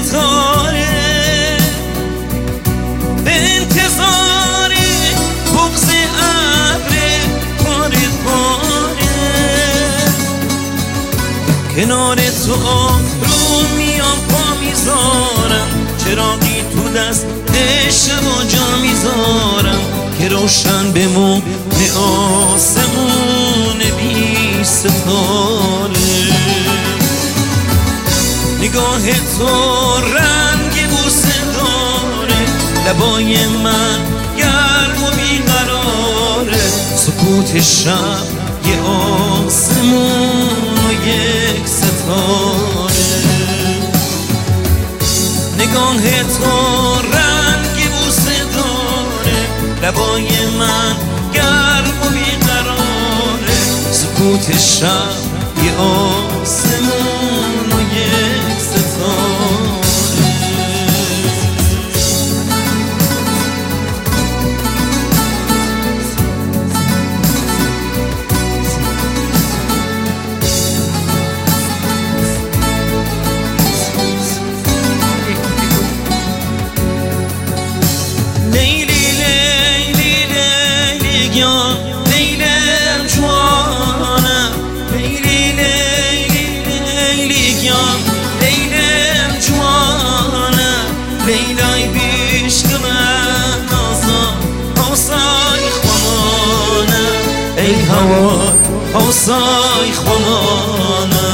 ستاره به انتظار بغض ابر پاره کنار تو رو میام پا میذارم چراغی تو دست شب و جا میذارم که روشن بمونه آسمون بی ستاره نگاه تو رنگ بوسه داره لبای من گرم و بیقراره سکوت شب یه آسمون و یک ستاره نگاه تو رنگ بوسه داره لبای من گرم و بیقراره سکوت شب یه آسمون و یک ستاره لیلای بیشک من آزاد حوصای خمانه ای هوا حوصای خمانه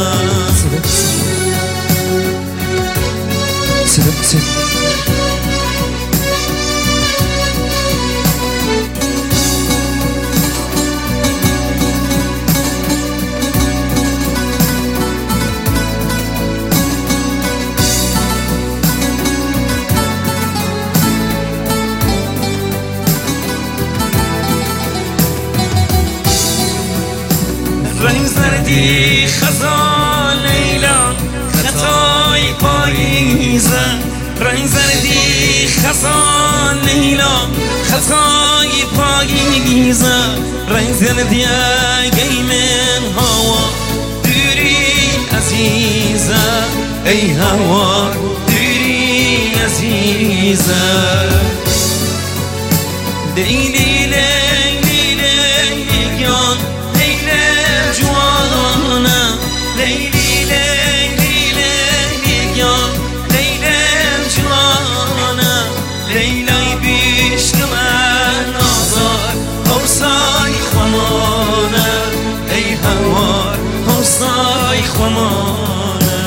رنگ زردی خزان لیلا خطای پاییزه رنگ زردی خزان لیلا خطای پاییزه رنگ زردی اگه من هوا دوری عزیزه ای هوا دوری عزیزه لیلی لیلی لیلی گان لیلی لیلی لیلی گان لیلم جوانه لیلای بیشک من آزار حوصای خمانه ای هوار حوصای خمانه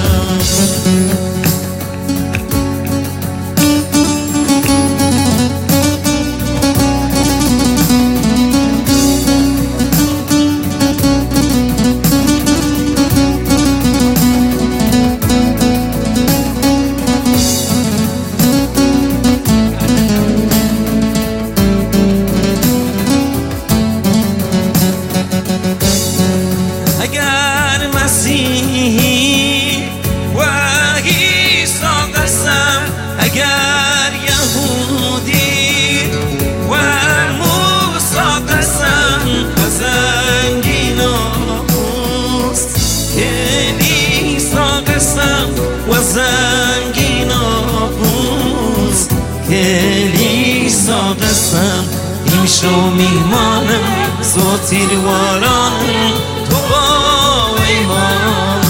اگر مسیحی و عیسی قسم اگر یهودی و موسی قسم و زنگی ناموس کلیسا قسم و زنگی ناموس کلیسا قسم ایمشو میمانم زوتیر وارانم تو با ایمانم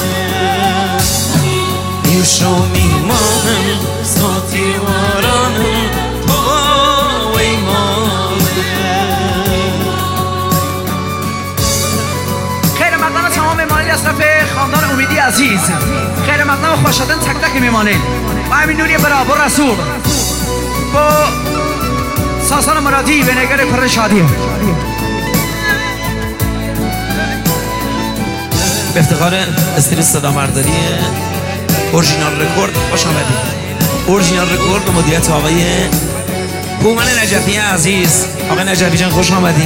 ایمشو میمانم زوتیر وارانم تو با ایمانم خیر مقدم تمام میمانید از طرف خاندان امیدی عزیز خیر مقدم خوش شدن تک تک میمانید و همین نوری برابر رسول با ساسان مرادی به نگر پر شادی به افتخار استری صدا مرداری اورجینال رکورد خوش آمدید. اورجینال رکورد به مدیریت آقای هومن نجفی عزیز. آقای نجفی جان خوش آمدید.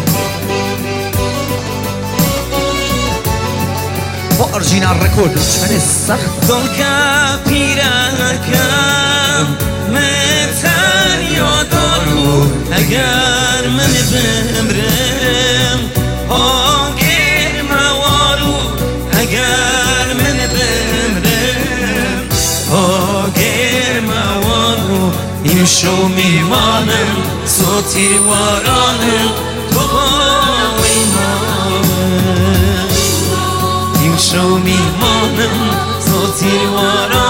اورجینال رکورد چنه سخت دل که پیرکم متن یادارو اگر من بمرم آگر موارو اگر من بمرم گرموانو این شو میمانم سوتی وارانم تو با ایمانم این شو میمانم سوتی وارانم